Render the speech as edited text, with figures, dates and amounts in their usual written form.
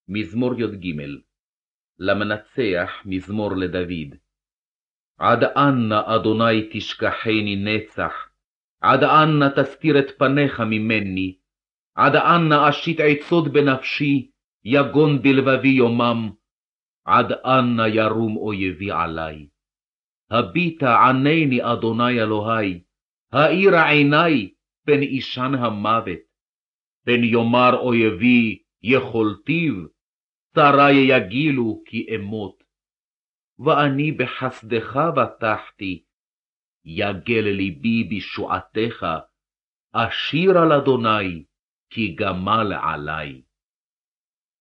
מזמור י"ג. למנצח מזמור לדוד. עד אנה אדוני תשכחני נצח, עד אנה תסתיר את פניך ממני, עד אנה אשית עצות בנפשי, יגון בלבבי יומם, עד אנה ירום אויבי עלי. הביטה ענני אדוני אלוהי, האירה עיני פן אישן המוות, פן יאמר אויבי יכולתיו, שרי יגילו כי אמות. ואני בחסדך בטחתי, יגל ליבי בישועתך, אשיר על אדוני כי גמל עלי.